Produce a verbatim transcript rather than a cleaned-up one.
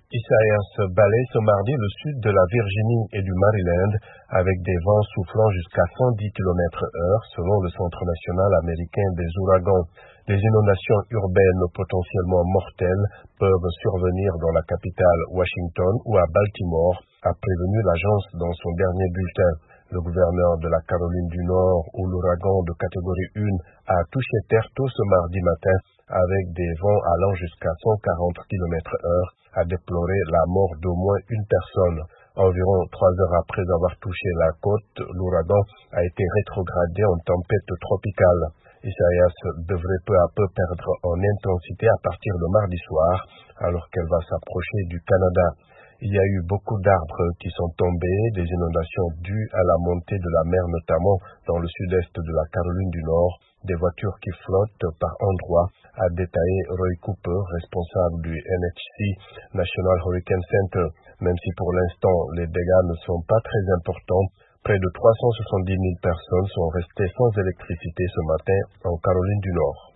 Isaias balaye ce mardi le sud de la Virginie et du Maryland avec des vents soufflant jusqu'à cent dix kilomètres heure selon le Centre national américain des ouragans. Des inondations urbaines potentiellement mortelles peuvent survenir dans la capitale Washington ou à Baltimore, a prévenu l'agence dans son dernier bulletin. Le gouverneur de la Caroline du Nord, où l'ouragan de catégorie un a touché terre tôt ce mardi matin avec des vents allant jusqu'à cent quarante kilomètres heure, a déploré la mort d'au moins une personne. Environ trois heures après avoir touché la côte, l'ouragan a été rétrogradé en tempête tropicale. Isaias devrait peu à peu perdre en intensité à partir de mardi soir, alors qu'elle va s'approcher du Canada. Il y a eu beaucoup d'arbres qui sont tombés, des inondations dues à la montée de la mer notamment dans le sud-est de la Caroline du Nord, des voitures qui flottent par endroits, a détaillé Roy Cooper, responsable du N H C, National Hurricane Center. Même si pour l'instant les dégâts ne sont pas très importants, près de trois cent soixante-dix mille personnes sont restées sans électricité ce matin en Caroline du Nord.